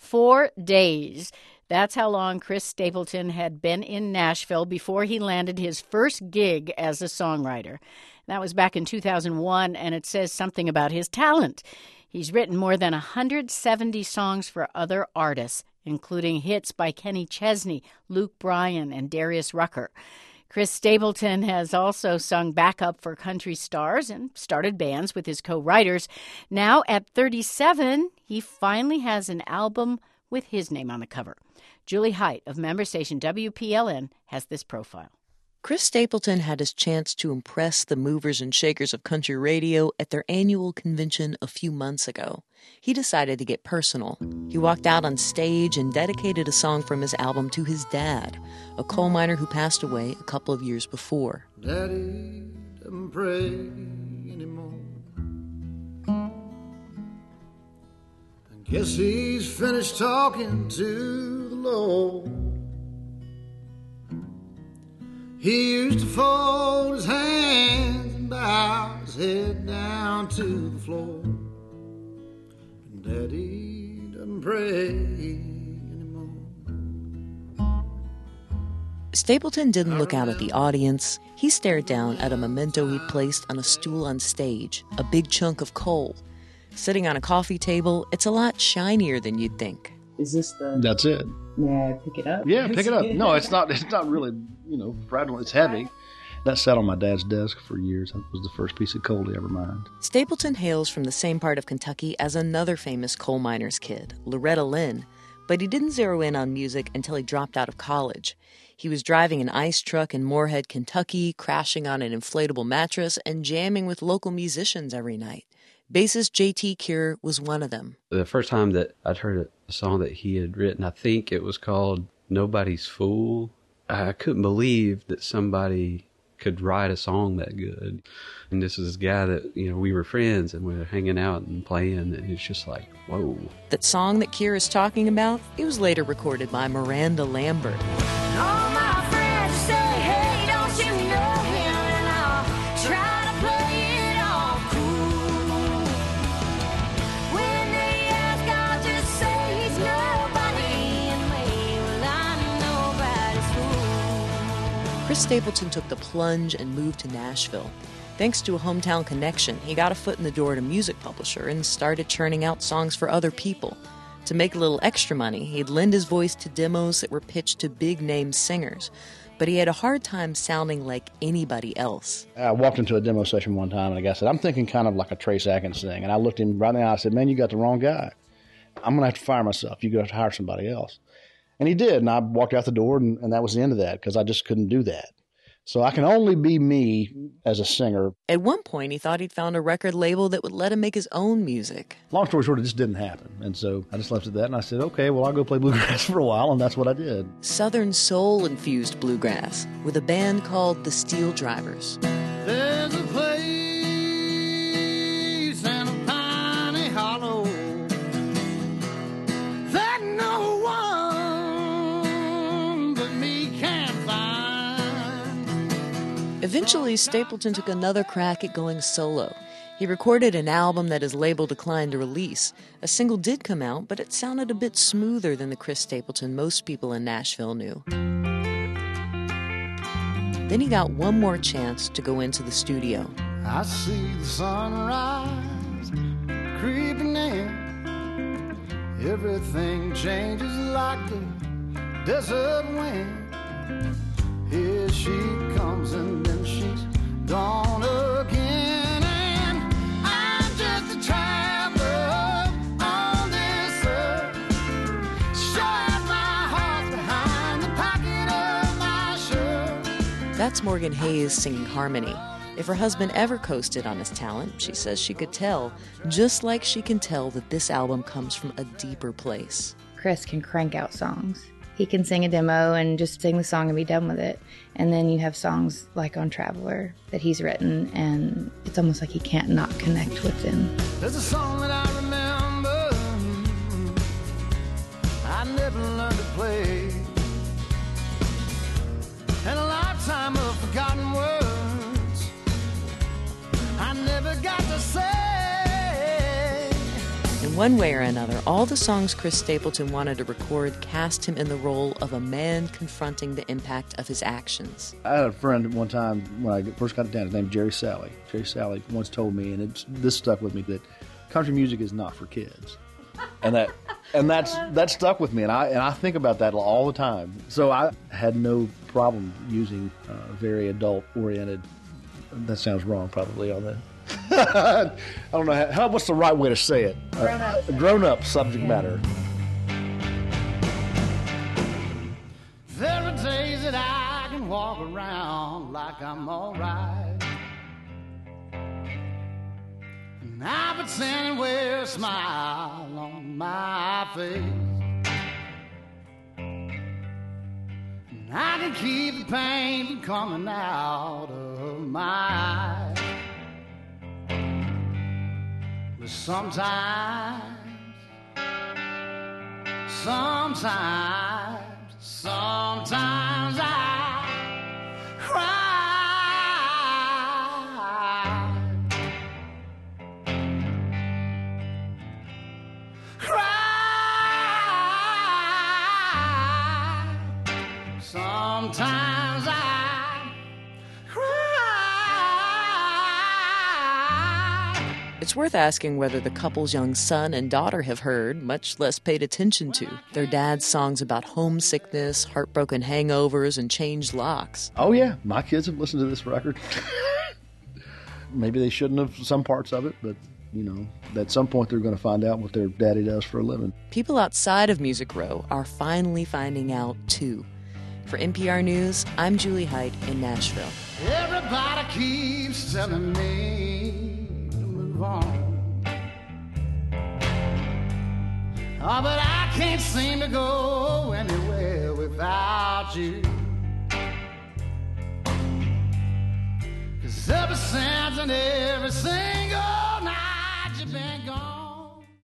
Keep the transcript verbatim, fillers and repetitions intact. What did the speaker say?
Four days. That's how long Chris Stapleton had been in Nashville before he landed his first gig as a songwriter. That was back in two thousand one, and it says something about his talent. He's written more than one hundred seventy songs for other artists, including hits by Kenny Chesney, Luke Bryan, and Darius Rucker. Chris Stapleton has also sung backup for country stars and started bands with his co-writers. Now, at thirty-seven, he finally has an album with his name on the cover. Julie Height of member station W P L N has this profile. Chris Stapleton had his chance to impress the movers and shakers of country radio at their annual convention a few months ago. He decided to get personal. He walked out on stage and dedicated a song from his album to his dad, a coal miner who passed away a couple of years before. Daddy doesn't pray anymore. I guess he's finished talking to the Lord. He used to fold his hands and bow his head down to the floor. And Daddy doesn't pray anymore. Stapleton didn't look out at the audience. He stared down at a memento he'd placed on a stool on stage, a big chunk of coal. Sitting on a coffee table, it's a lot shinier than you'd think. Is this the... That's it. May I pick it up? Yeah, pick it up. No, it's not It's not really, you know, fragile. It's heavy. That sat on my dad's desk for years. That was the first piece of coal he ever mined. Stapleton hails from the same part of Kentucky as another famous coal miner's kid, Loretta Lynn, but he didn't zero in on music until he dropped out of college. He was driving an ice truck in Moorhead, Kentucky, crashing on an inflatable mattress, and jamming with local musicians every night. Bassist J T Cure was one of them. The first time that I'd heard a song that he had written, I think it was called Nobody's Fool. I couldn't believe that somebody could write a song that good. And this is a guy that, you know, we were friends and we were hanging out and playing, and it's just like, whoa. That song that Cure is talking about, it was later recorded by Miranda Lambert. All my friends say, hey, don't you know him? And I'll try to play it all cool. When they ask, I'll just say he's nobody, and wait, well, I'm nobody's fool. Chris Stapleton took the plunge and moved to Nashville. Thanks to a hometown connection, he got a foot in the door at a music publisher and started churning out songs for other people. To make a little extra money, he'd lend his voice to demos that were pitched to big-name singers, but he had a hard time sounding like anybody else. I walked into a demo session one time, and the guy said, I'm thinking kind of like a Trace Atkins thing. And I looked him right in the eye and said, man, you got the wrong guy. I'm going to have to fire myself. You're going to have to hire somebody else. And he did, and I walked out the door, and, and that was the end of that, because I just couldn't do that. So I can only be me as a singer. At one point, he thought he'd found a record label that would let him make his own music. Long story short, it just didn't happen. And so I just left it at that, and I said, okay, well, I'll go play bluegrass for a while, and that's what I did. Southern soul-infused bluegrass with a band called the Steel Drivers. There's a place in a piney hollow that no one but me can find. Eventually, Stapleton took another crack at going solo. He recorded an album that his label declined to release. A single did come out, but it sounded a bit smoother than the Chris Stapleton most people in Nashville knew. Then he got one more chance to go into the studio. I see the sunrise creeping in. Everything changes like the desert wind. Here she comes and then she's gone again. And I'm just a traveler on this earth. Sure as my heart's behind the pocket of my shirt. That's Morgan Hayes singing harmony. If her husband ever coasted on his talent, she says she could tell, just like she can tell that this album comes from a deeper place. Chris can crank out songs. He can sing a demo and just sing the song and be done with it. And then you have songs like on Traveler that he's written, and it's almost like he can't not connect with them. There's a song that I remember I never learned to play, and a lifetime of forgotten words I never got to say. And One way or another, all the songs Chris Stapleton wanted to record cast him in the role of a man confronting the impact of his actions. I had a friend one time when I first got down, his name Jerry Sally. Jerry Sally once told me, and it's, this stuck with me, that country music is not for kids. And that and that's that stuck with me, and I and I think about that all the time. So I had no problem using uh, very adult-oriented. That sounds wrong, probably on that. I don't know how, how. What's the right way to say it? Grown up. Uh, grown-up subject matter. There are days that I can walk around like I'm all right. And I pretend and wear a smile on my face. And I can keep the pain from coming out of my eyes. But sometimes, sometimes, sometimes I cry. Sometimes I cry. It's worth asking whether the couple's young son and daughter have heard, much less paid attention to, their dad's songs about homesickness, heartbroken hangovers, and changed locks. Oh, yeah. My kids have listened to this record. Maybe they shouldn't have some parts of it, but, you know, at some point they're going to find out what their daddy does for a living. People outside of Music Row are finally finding out, too. For N P R News, I'm Julie Height in Nashville. Everybody keeps telling me to move on. Oh, but I can't seem to go anywhere without you. 'Cause ever since and ever since